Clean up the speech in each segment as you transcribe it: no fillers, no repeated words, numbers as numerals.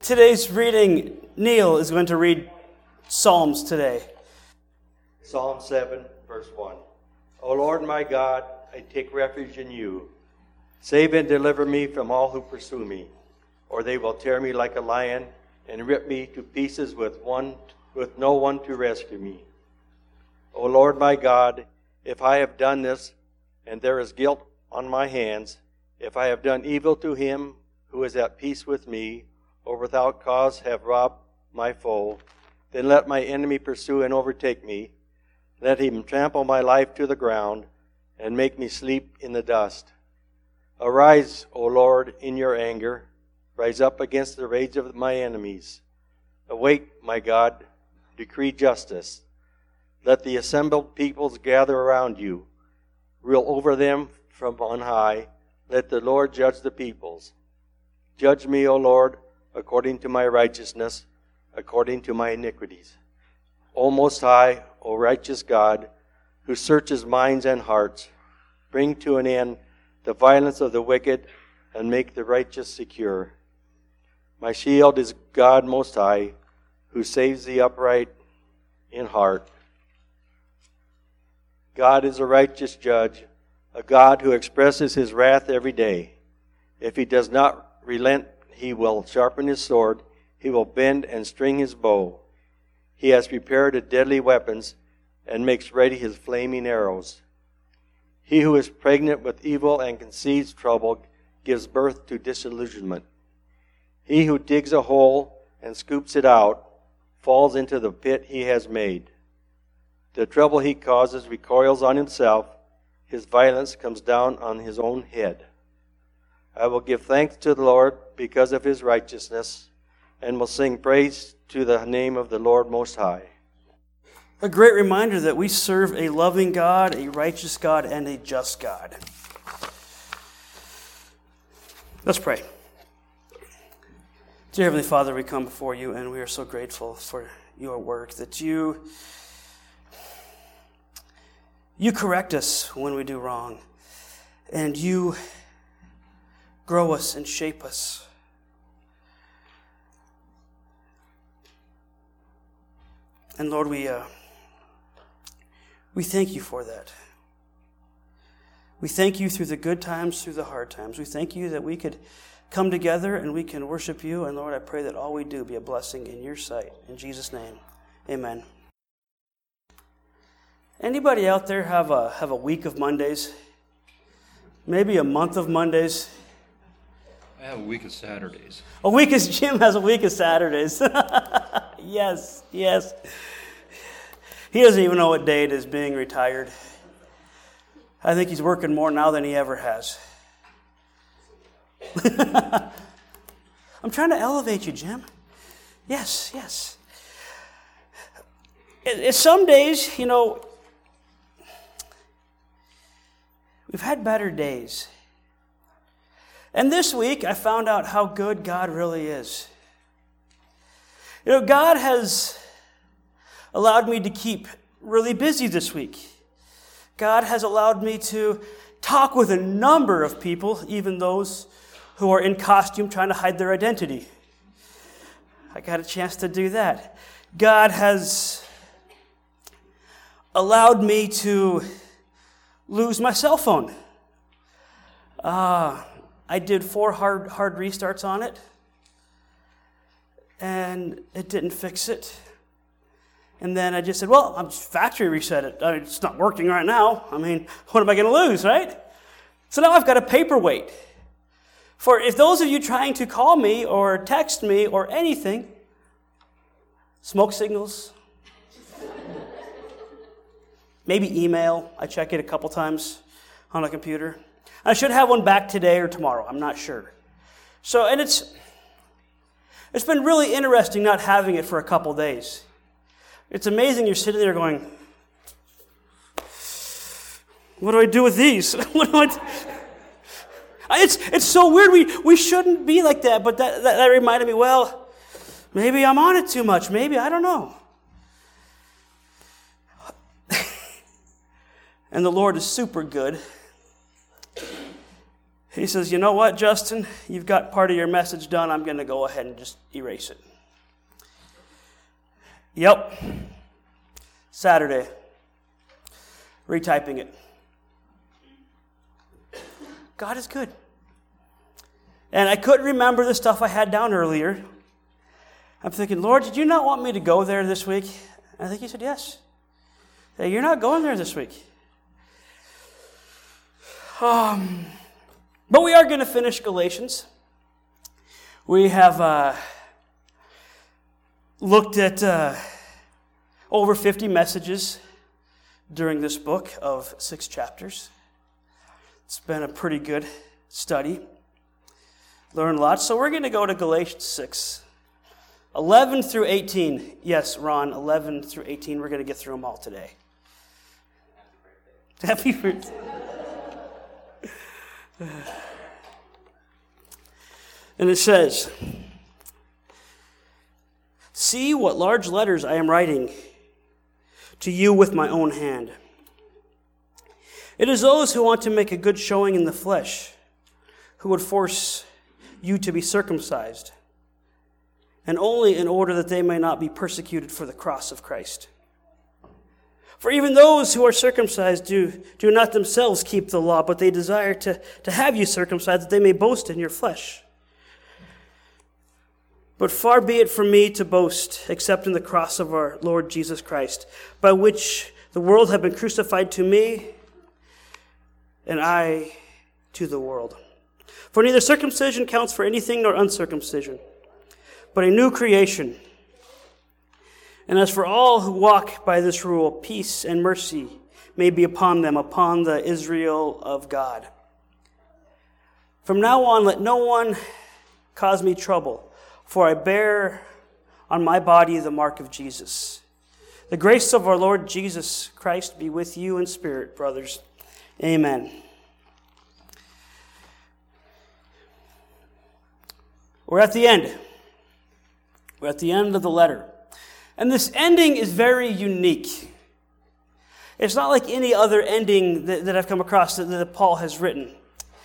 Today's reading, Neil is going to read Psalms today. Psalm 7, verse 1. O Lord my God, I take refuge in you. Save and deliver me from all who pursue me, or they will tear me like a lion and rip me to pieces with no one to rescue me. O Lord my God, if I have done this, and there is guilt on my hands, if I have done evil to him who is at peace with me, or without cause have robbed my foe, then let my enemy pursue and overtake me. Let him trample my life to the ground and make me sleep in the dust. Arise, O Lord, in your anger. Rise up against the rage of my enemies. Awake, my God, decree justice. Let the assembled peoples gather around you. Rule over them from on high. Let the Lord judge the peoples. Judge me, O Lord, according to my righteousness, according to my iniquities. O Most High, O righteous God, who searches minds and hearts, bring to an end the violence of the wicked and make the righteous secure. My shield is God Most High, who saves the upright in heart. God is a righteous judge, a God who expresses his wrath every day. If he does not relent, he will sharpen his sword. He will bend and string his bow. He has prepared deadly weapons and makes ready his flaming arrows. He who is pregnant with evil and conceives trouble gives birth to disillusionment. He who digs a hole and scoops it out falls into the pit he has made. The trouble he causes recoils on himself. His violence comes down on his own head. I will give thanks to the Lord because of his righteousness, and will sing praise to the name of the Lord Most High. A great reminder that we serve a loving God, a righteous God, and a just God. Let's pray. Dear Heavenly Father, we come before you, and we are so grateful for your work, that you correct us when we do wrong, and you grow us and shape us. And Lord, we thank you for that. We thank you through the good times, through the hard times. We thank you that we could come together and we can worship you. And Lord, I pray that all we do be a blessing in your sight. In Jesus' name, amen. Anybody out there have a week of Mondays? Maybe a month of Mondays? I have a week of Saturdays. Jim has a week of Saturdays. Yes. He doesn't even know what day it is being retired. I think he's working more now than he ever has. I'm trying to elevate you, Jim. Yes. It's some days, we've had better days. And this week, I found out how good God really is. God has allowed me to keep really busy this week. God has allowed me to talk with a number of people, even those who are in costume trying to hide their identity. I got a chance to do that. God has allowed me to lose my cell phone. I did 4 hard restarts on it, and it didn't fix it. And then I just said, well, I'm just factory reset it. It's not working right now. What am I going to lose, right? So now I've got a paperweight. For if those of you trying to call me or text me or anything, smoke signals, maybe email. I check it a couple times on a computer. I should have one back today or tomorrow. I'm not sure. So, and it's been really interesting not having it for a couple days. It's amazing you're sitting there going, what do I do with these? It's so weird. We shouldn't be like that, but that reminded me, well, maybe I'm on it too much. Maybe, I don't know. And the Lord is super good. He says, you know what, Justin? You've got part of your message done. I'm going to go ahead and just erase it. Yep. Saturday. Retyping it. God is good. And I couldn't remember the stuff I had down earlier. I'm thinking, Lord, did you not want me to go there this week? And I think he said, yes. Hey, you're not going there this week. But we are going to finish Galatians. We have looked at over 50 messages during this book of 6 chapters. It's been a pretty good study. Learned a lot. So we're going to go to Galatians 6, 11 through 18. Yes, Ron, 11 through 18. We're going to get through them all today. Happy birthday. And it says, see what large letters I am writing to you with my own hand. It is those who want to make a good showing in the flesh who would force you to be circumcised, and only in order that they may not be persecuted for the cross of Christ. For even those who are circumcised do not themselves keep the law, but they desire to have you circumcised, that they may boast in your flesh. But far be it from me to boast, except in the cross of our Lord Jesus Christ, by which the world have been crucified to me, and I to the world. For neither circumcision counts for anything nor uncircumcision, but a new creation. And as for all who walk by this rule, peace and mercy may be upon them, upon the Israel of God. From now on, let no one cause me trouble, for I bear on my body the mark of Jesus. The grace of our Lord Jesus Christ be with you in spirit, brothers. Amen. We're at the end. We're at the end of the letter. And this ending is very unique. It's not like any other ending that I've come across that Paul has written.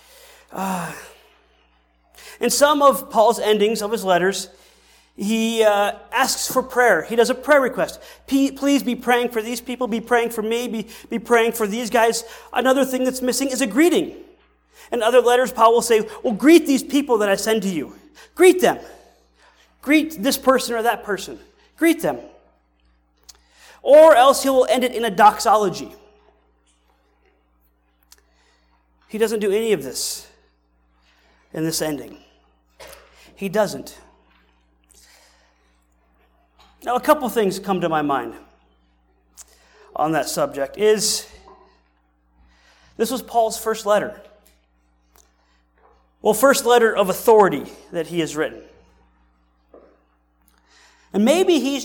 In some of Paul's endings of his letters, he asks for prayer. He does a prayer request. Please be praying for these people, be praying for me, be praying for these guys. Another thing that's missing is a greeting. In other letters, Paul will say, well, greet these people that I send to you. Greet them. Greet this person or that person. Greet them. Or else he will end it in a doxology. He doesn't do any of this in this ending. He doesn't. Now, a couple things come to my mind on that subject. This was Paul's first letter. Well, first letter of authority that he has written. And maybe he's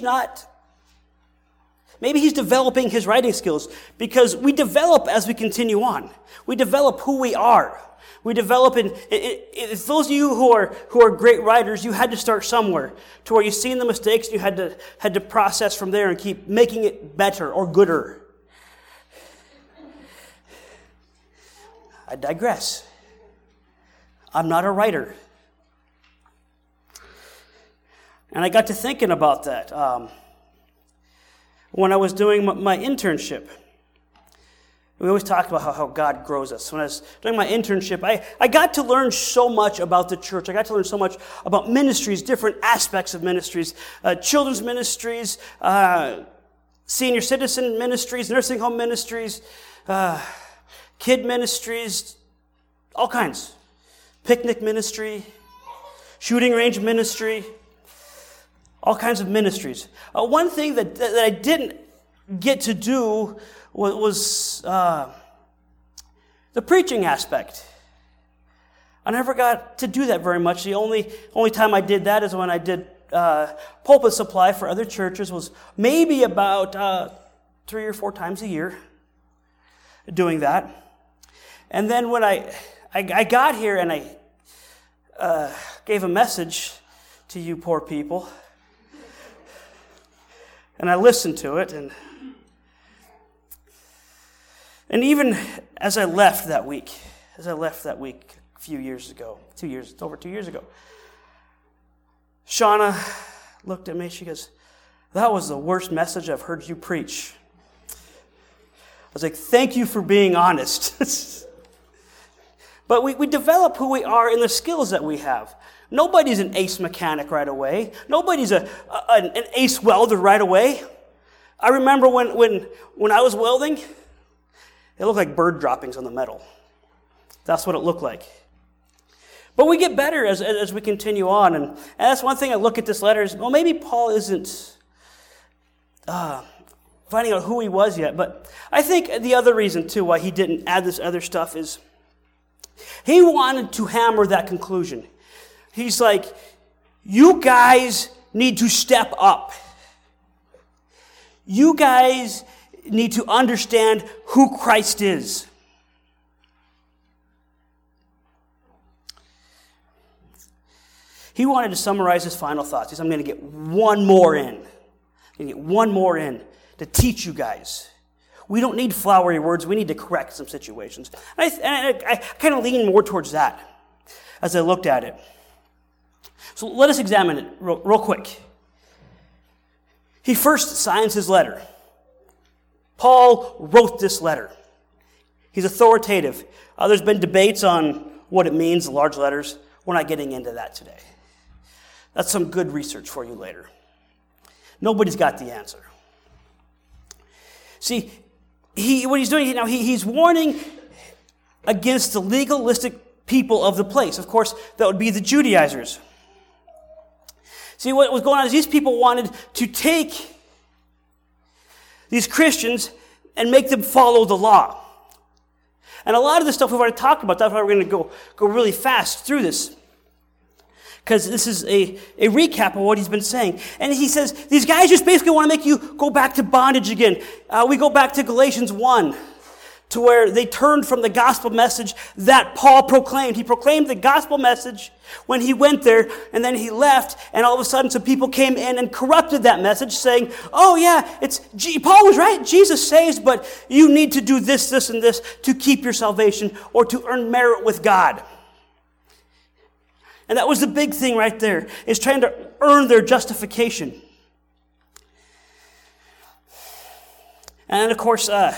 developing his writing skills, because we develop as we continue on. We develop who we are. We develop if those of you who are great writers, you had to start somewhere to where you've seen the mistakes and you had to process from there and keep making it better or gooder. I digress. I'm not a writer. And I got to thinking about that when I was doing my internship. We always talk about how God grows us. When I was doing my internship, I got to learn so much about the church. I got to learn so much about ministries, different aspects of ministries, children's ministries, senior citizen ministries, nursing home ministries, kid ministries, all kinds. Picnic ministry, shooting range ministry, all kinds of ministries. One thing that I didn't get to do was the preaching aspect. I never got to do that very much. The only time I did that is when I did pulpit supply for other churches, was maybe about 3 or 4 times a year doing that. And then when I got here and I gave a message to you poor people, and I listened to it, and even as I left that week, few years ago. Over 2 years ago. Shauna looked at me. She goes, "That was the worst message I've heard you preach." I was like, "Thank you for being honest." But we develop who we are in the skills that we have. Nobody's an ace mechanic right away. Nobody's an ace welder right away. I remember when I was welding, it looked like bird droppings on the metal. That's what it looked like. But we get better as we continue on. And that's one thing I look at this letter is, well, maybe Paul isn't finding out who he was yet. But I think the other reason, too, why he didn't add this other stuff is he wanted to hammer that conclusion. He's like, you guys need to step up. You guys need to understand who Christ is. He wanted to summarize his final thoughts. He said, I'm going to get one more in. I'm going to get one more in to teach you guys. We don't need flowery words. We need to correct some situations. And I kind of lean more towards that as I looked at it. So let us examine it real quick. He first signs his letter. Paul wrote this letter. He's authoritative. There's been debates on what it means, the large letters. We're not getting into that today. That's some good research for you later. Nobody's got the answer. See, what he's doing now, he's warning against the legalistic people of the place. Of course, that would be the Judaizers. See, what was going on is these people wanted to take these Christians and make them follow the law. And a lot of the stuff we've already talked about, that's why we're going to go really fast through this. Because this is a recap of what he's been saying. And he says, these guys just basically want to make you go back to bondage again. We go back to Galatians 1, to where they turned from the gospel message that Paul proclaimed. He proclaimed the gospel message when he went there, and then he left, and all of a sudden some people came in and corrupted that message, saying, oh yeah, Paul was right, Jesus saves, but you need to do this, this, and this to keep your salvation or to earn merit with God. And that was the big thing right there, is trying to earn their justification. And of course, I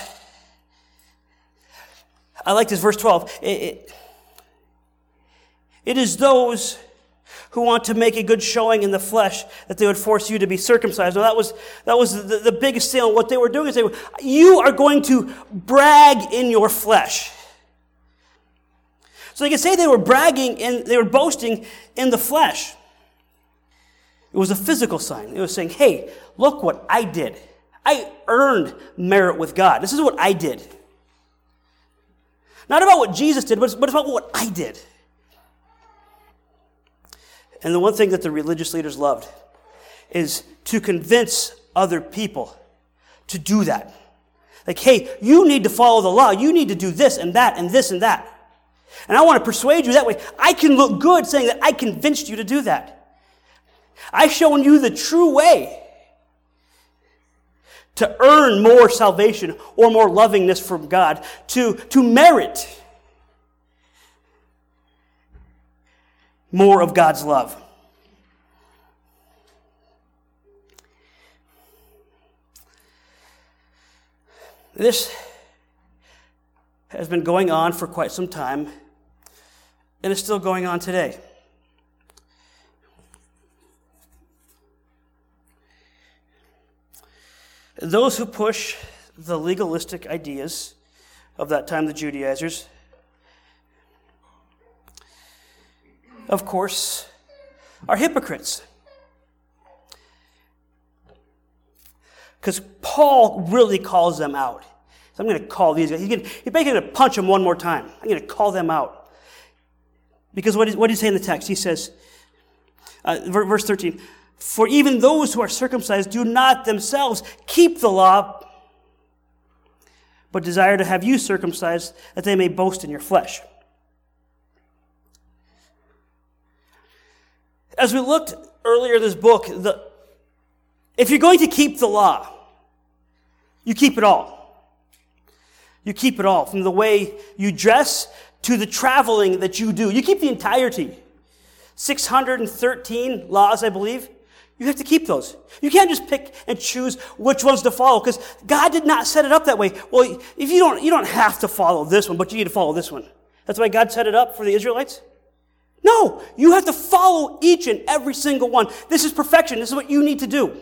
like this verse 12. It is those who want to make a good showing in the flesh that they would force you to be circumcised. Now that was the biggest thing. What they were doing is you are going to brag in your flesh. So you can say they were bragging and they were boasting in the flesh. It was a physical sign. It was saying, hey, look what I did. I earned merit with God. This is what I did. Not about what Jesus did, but about what I did. And the one thing that the religious leaders loved is to convince other people to do that. Like, hey, you need to follow the law. You need to do this and that and this and that. And I want to persuade you that way. I can look good saying that I convinced you to do that. I've shown you the true way to earn more salvation or more lovingness from God, to merit more of God's love. This has been going on for quite some time, and it's still going on today. Those who push the legalistic ideas of that time, the Judaizers, of course, are hypocrites. Because Paul really calls them out. So I'm going to call these guys. He's basically going to punch them one more time. I'm going to call them out. Because what does he say in the text? He says, verse 13, for even those who are circumcised do not themselves keep the law, but desire to have you circumcised, that they may boast in your flesh. As we looked earlier in this book, if you're going to keep the law, you keep it all. You keep it all, from the way you dress to the traveling that you do. You keep the entirety. 613 laws, I believe. You have to keep those. You can't just pick and choose which ones to follow, because God did not set it up that way. Well, if you don't have to follow this one, but you need to follow this one. That's why God set it up for the Israelites? No, you have to follow each and every single one. This is perfection. This is what you need to do.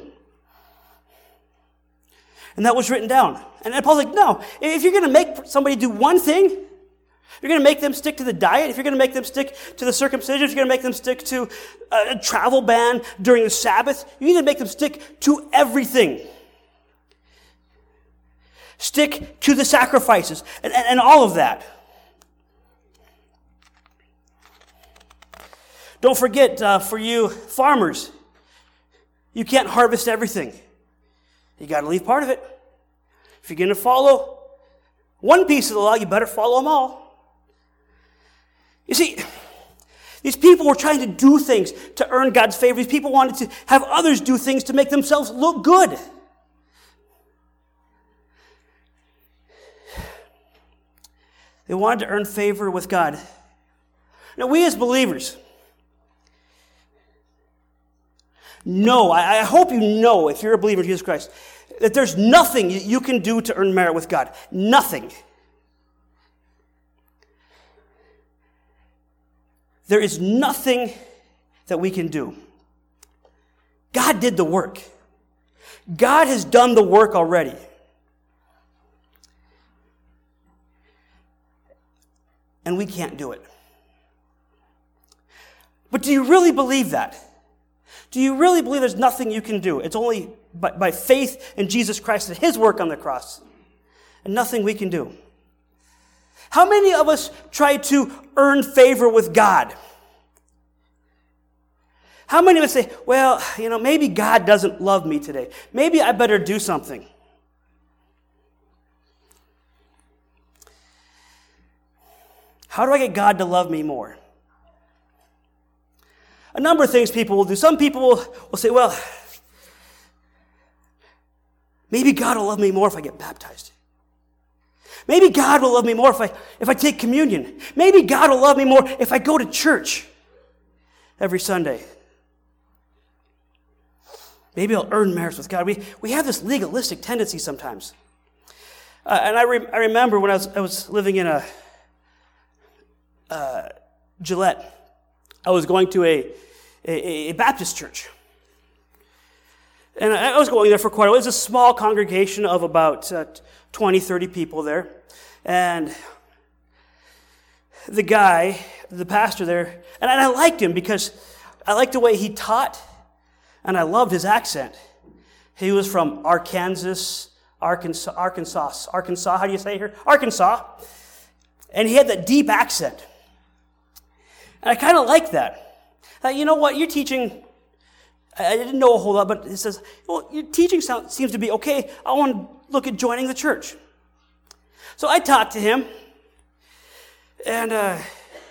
And that was written down. And Paul's like, no, if you're going to make somebody do one thing, you're going to make them stick to the diet, if you're going to make them stick to the circumcision, if you're going to make them stick to a travel ban during the Sabbath, you need to make them stick to everything. Stick to the sacrifices and all of that. Don't forget, for you farmers, you can't harvest everything. You got to leave part of it. If you're going to follow one piece of the law, you better follow them all. You see, these people were trying to do things to earn God's favor. These people wanted to have others do things to make themselves look good. They wanted to earn favor with God. Now, we as believers, know, I hope you know, if you're a believer in Jesus Christ, that there's nothing you can do to earn merit with God. Nothing. There is nothing that we can do. God did the work. God has done the work already. And we can't do it. But do you really believe that? Do you really believe there's nothing you can do? It's only by faith in Jesus Christ and His work on the cross. And nothing we can do. How many of us try to earn favor with God? How many of us say, well, maybe God doesn't love me today. Maybe I better do something. How do I get God to love me more? A number of things people will do. Some people will say, well, maybe God will love me more if I get baptized. Maybe God will love me more if I take communion. Maybe God will love me more if I go to church every Sunday. Maybe I'll earn merits with God. We have this legalistic tendency sometimes. And I remember when I was living in Gillette, I was going to a Baptist church. And I was going there for quite a while. It was a small congregation of about 20, 30 people there. And the pastor there, and I liked him because I liked the way he taught, and I loved his accent. He was from Arkansas, how do you say it here? Arkansas. And he had that deep accent. And I kind of liked that. You know what, you're teaching, I didn't know a whole lot, but it says, well, your teaching seems to be okay. I want to look at joining the church. So I talked to him, and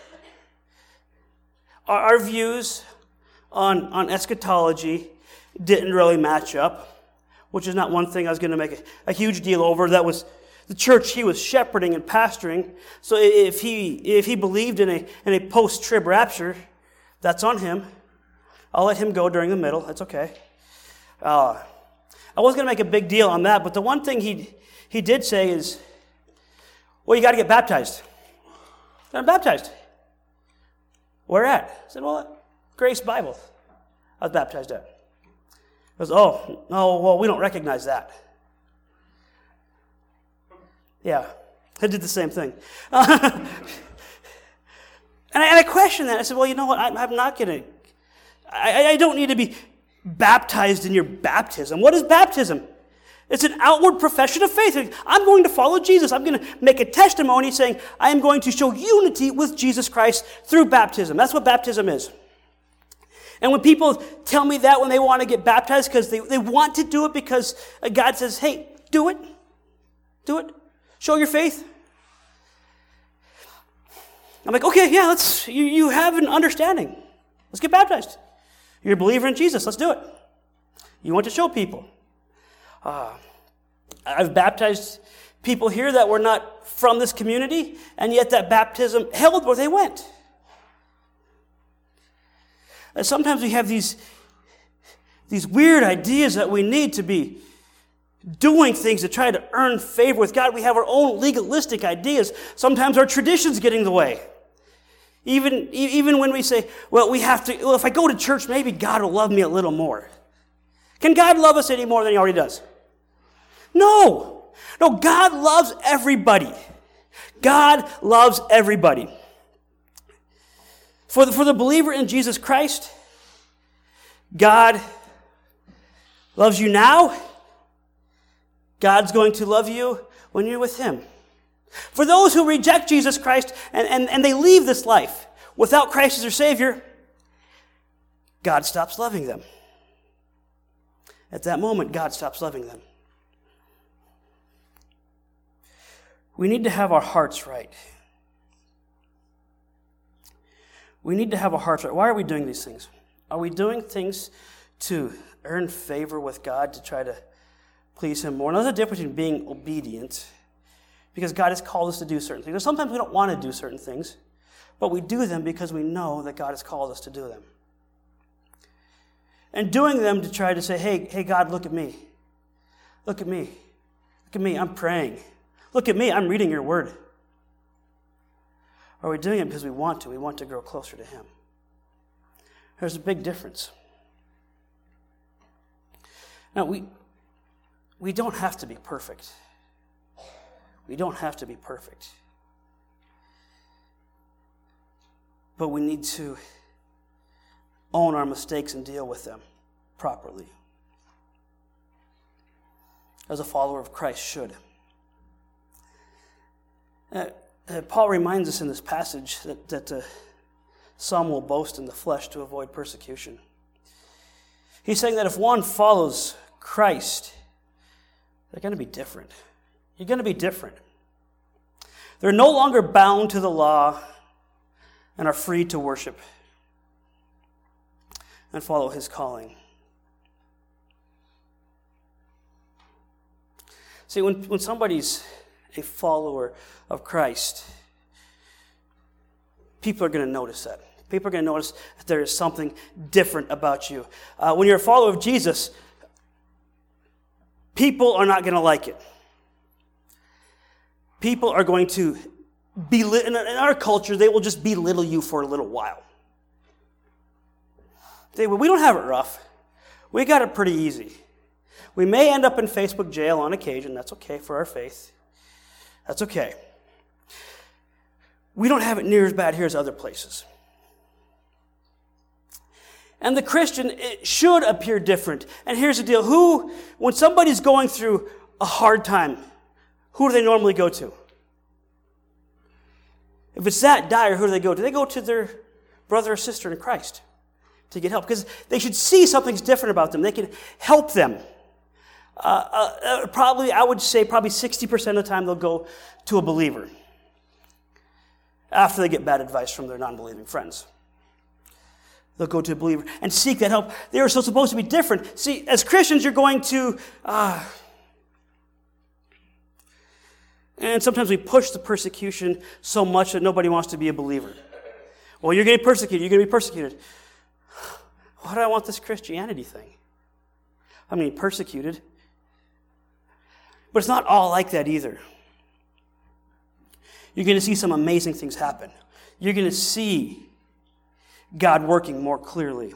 our views on eschatology didn't really match up, which is not one thing I was going to make a huge deal over. That was the church he was shepherding and pastoring. So if he believed in a post-trib rapture, that's on him. I'll let him go during the middle. That's okay. I wasn't going to make a big deal on that, but the one thing he did say is, well, you got to get baptized. I'm baptized. Where at? I said, well, Grace Bible. I was baptized at. He goes, oh, no, well, we don't recognize that. Yeah, I did the same thing. And I questioned that. I said, well, you know what? I'm not going to. I don't need to be baptized in your baptism. What is baptism? It's an outward profession of faith. I'm going to follow Jesus. I'm going to make a testimony saying I am going to show unity with Jesus Christ through baptism. That's what baptism is. And when people tell me that when they want to get baptized because they want to do it because God says, hey, do it. Do it. Show your faith. I'm like, okay, yeah, you have an understanding. Let's get baptized. You're a believer in Jesus. Let's do it. You want to show people. I've baptized people here that were not from this community, and yet that baptism held where they went. And sometimes we have these weird ideas that we need to be doing things to try to earn favor with God. We have our own legalistic ideas. Sometimes our traditions get in the way. Even when we say, well, if I go to church, maybe God will love me a little more. Can God love us any more than he already does? No. No, God loves everybody. God loves everybody. For the believer in Jesus Christ, God loves you now. God's going to love you when you're with him. For those who reject Jesus Christ and they leave this life without Christ as their Savior, God stops loving them. At that moment, God stops loving them. We need to have our hearts right. We need to have our hearts right. Why are we doing these things? Are we doing things to earn favor with God, to try to please him more? Now, there's a difference between being obedient, because God has called us to do certain things. Sometimes we don't want to do certain things, but we do them because we know that God has called us to do them. And doing them to try to say, hey, God, look at me. Look at me. Look at me, I'm praying. Look at me, I'm reading your word. Or are we doing it because we want to? We want to grow closer to him. There's a big difference. Now, we don't have to be perfect. We don't have to be perfect. But we need to own our mistakes and deal with them properly, as a follower of Christ should. Paul reminds us in this passage that some will boast in the flesh to avoid persecution. He's saying that if one follows Christ, they're going to be different. You're going to be different. They're no longer bound to the law and are free to worship and follow his calling. See, when somebody's a follower of Christ, people are going to notice that. People are going to notice that there is something different about you. When you're a follower of Jesus, people are not going to like it. People are going to belittle. In our culture, they will just belittle you for a little while. They say, well, we don't have it rough. We got it pretty easy. We may end up in Facebook jail on occasion. That's okay for our faith. That's okay. We don't have it near as bad here as other places. And the Christian, it should appear different. And here's the deal. When somebody's going through a hard time, who do they normally go to? If it's that dire, who do they go to? They go to their brother or sister in Christ to get help, because they should see something's different about them. They can help them. I would say 60% of the time they'll go to a believer after they get bad advice from their non-believing friends. They'll go to a believer and seek that help. They are so supposed to be different. See, as Christians, you're going to... and sometimes we push the persecution so much that nobody wants to be a believer. Well, you're getting persecuted. You're going to be persecuted. Why do I want this Christianity thing? I mean, persecuted. But it's not all like that either. You're going to see some amazing things happen. You're going to see God working more clearly.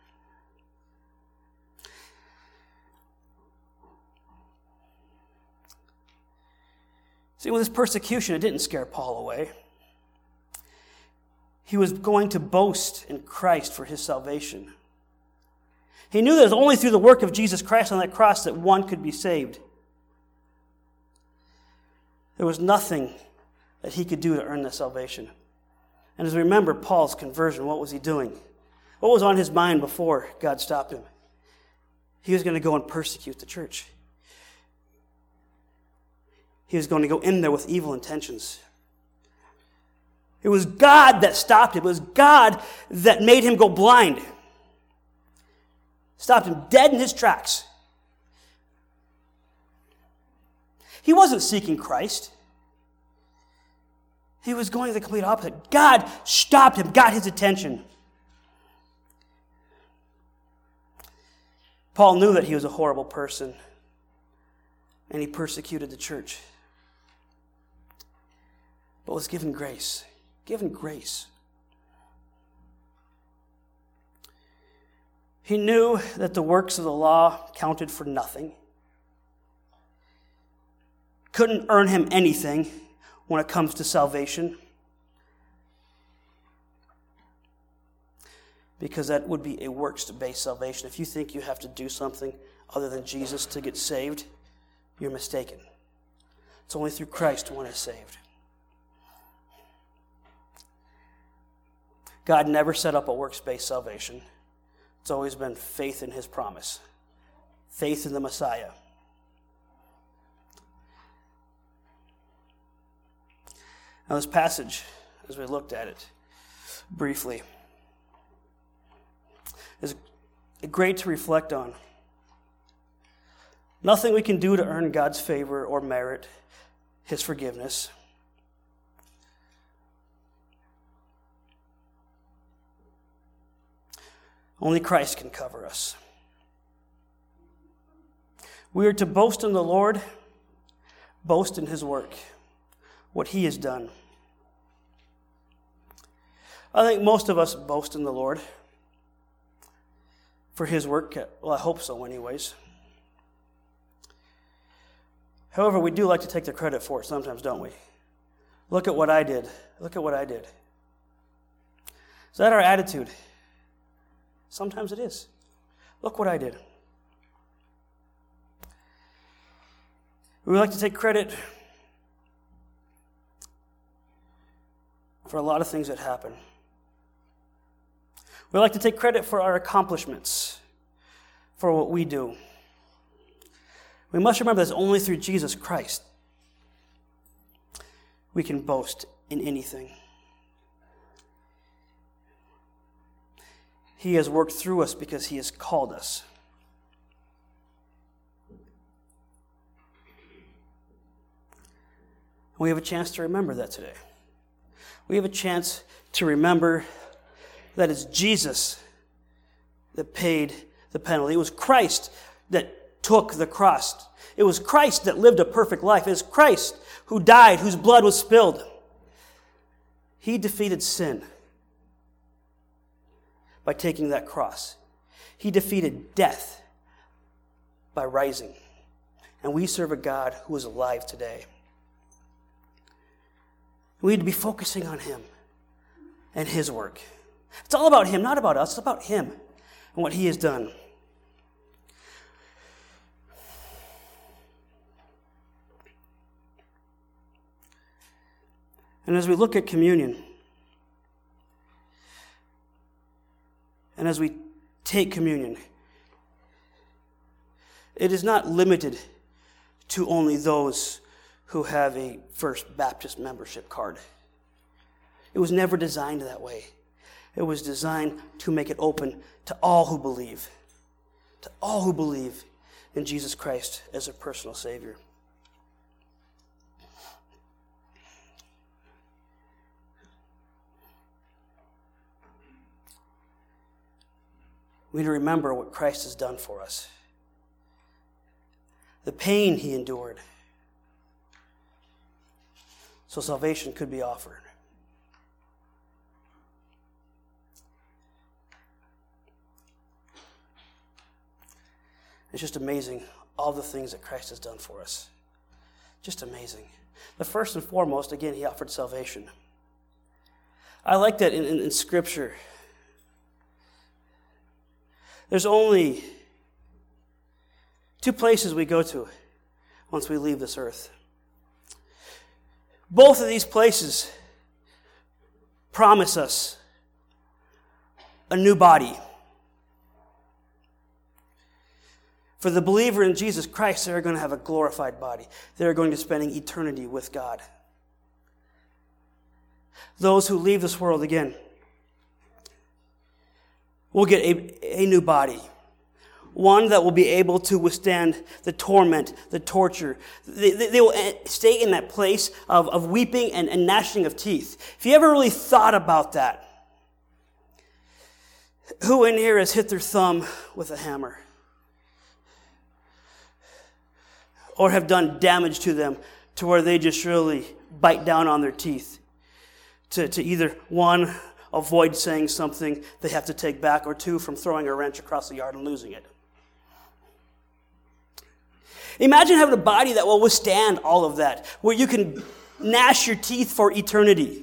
See, with this persecution, it didn't scare Paul away. He was going to boast in Christ for his salvation. He knew that it was only through the work of Jesus Christ on that cross that one could be saved. There was nothing that he could do to earn that salvation. And as we remember Paul's conversion, what was he doing? What was on his mind before God stopped him? He was going to go and persecute the church. He was going to go in there with evil intentions. It was God that stopped him. It was God that made him go blind. Stopped him dead in his tracks. He wasn't seeking Christ. He was going the complete opposite. God stopped him, got his attention. Paul knew that he was a horrible person, and he persecuted the church, but was given grace. Given grace. He knew that the works of the law counted for nothing. Couldn't earn him anything when it comes to salvation, because that would be a works-based salvation. If you think you have to do something other than Jesus to get saved, you're mistaken. It's only through Christ one is saved. God never set up a works-based salvation. It's always been faith in his promise, faith in the Messiah. Now this passage, as we looked at it briefly, is great to reflect on. Nothing we can do to earn God's favor or merit his forgiveness. Only Christ can cover us. We are to boast in the Lord, boast in his work, what he has done. I think most of us boast in the Lord for his work. Well, I hope so anyways. However, we do like to take the credit for it sometimes, don't we? Look at what I did. Look at what I did. Is that our attitude? Sometimes it is. Look what I did. We like to take credit for a lot of things that happen. We like to take credit for our accomplishments, for what we do. We must remember that it's only through Jesus Christ we can boast in anything. He has worked through us because he has called us. We have a chance to remember that today. We have a chance to remember that it's Jesus that paid the penalty. It was Christ that took the cross. It was Christ that lived a perfect life. It was Christ who died, whose blood was spilled. He defeated sin by taking that cross. He defeated death by rising. And we serve a God who is alive today. We need to be focusing on him and his work. It's all about him, not about us. It's about him and what he has done. And as we look at communion, and as we take communion, it is not limited to only those who have a First Baptist membership card. It was never designed that way. It was designed to make it open to all who believe. To all who believe in Jesus Christ as their personal Savior. We need to remember what Christ has done for us. The pain he endured, so salvation could be offered. It's just amazing, all the things that Christ has done for us. Just amazing. The first and foremost, again, he offered salvation. I like that in Scripture. There's only two places we go to once we leave this earth. Both of these places promise us a new body. For the believer in Jesus Christ, they're going to have a glorified body. They're going to spend eternity with God. Those who leave this world, again, will get a new body. one that will be able to withstand the torment, the torture. They will stay in that place of weeping and gnashing of teeth. If you ever really thought about that, who in here has hit their thumb with a hammer? Or have done damage to them to where they just really bite down on their teeth to either, one, avoid saying something they have to take back, or two, from throwing a wrench across the yard and losing it. Imagine having a body that will withstand all of that, where you can gnash your teeth for eternity.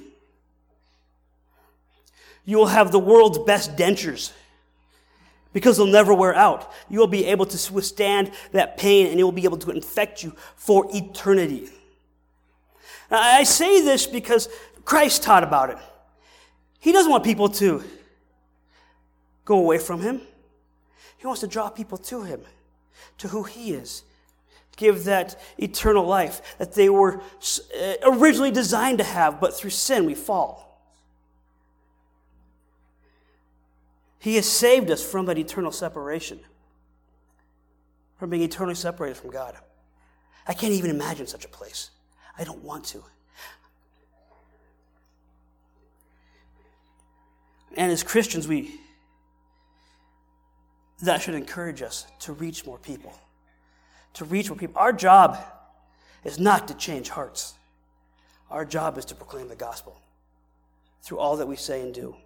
You will have the world's best dentures because they'll never wear out. You will be able to withstand that pain, and it will be able to infect you for eternity. Now, I say this because Christ taught about it. He doesn't want people to go away from him. He wants to draw people to him, to who he is. Give that eternal life that they were originally designed to have, but through sin we fall. He has saved us from that eternal separation, from being eternally separated from God. I can't even imagine such a place. I don't want to. And as Christians, that should encourage us to reach more people. To reach more people. Our job is not to change hearts. Our job is to proclaim the gospel through all that we say and do.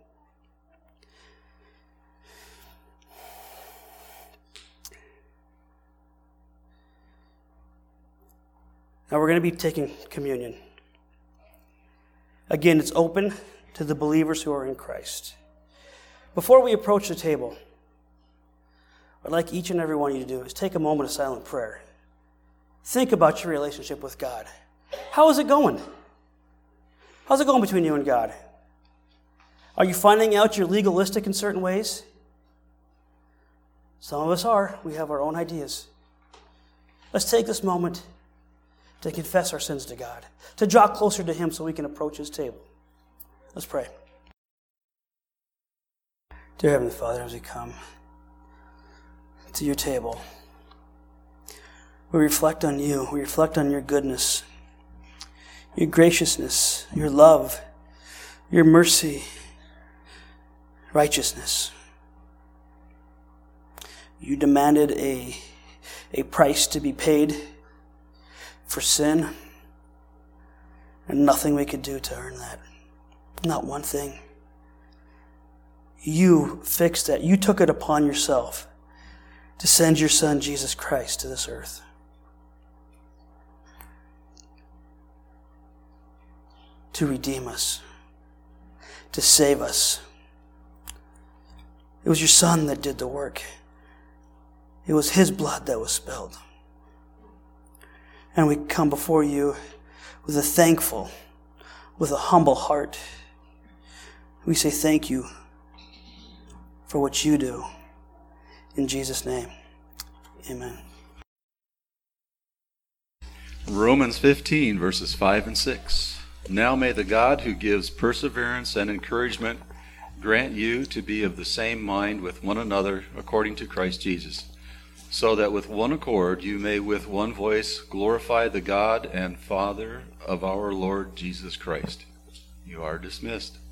Now we're going to be taking communion. Again, it's open to the believers who are in Christ. Before we approach the table, what I'd like each and every one of you to do is take a moment of silent prayer. Think about your relationship with God. How is it going? How's it going between you and God? Are you finding out you're legalistic in certain ways? Some of us are. We have our own ideas. Let's take this moment to confess our sins to God, to draw closer to him so we can approach his table. Let's pray. Dear Heavenly Father, as we come to your table, we reflect on you. We reflect on your goodness, your graciousness, your love, your mercy, righteousness. You demanded a price to be paid for sin, and nothing we could do to earn that. Not one thing. You fixed that. You took it upon yourself to send your Son, Jesus Christ, to this earth. To redeem us. To save us. It was your Son that did the work. It was his blood that was spilled. And we come before you with a thankful, with a humble heart. We say thank you for what you do. In Jesus' name, amen. Romans 15, verses 5 and 6. Now may the God who gives perseverance and encouragement grant you to be of the same mind with one another according to Christ Jesus, so that with one accord you may with one voice glorify the God and Father of our Lord Jesus Christ. You are dismissed.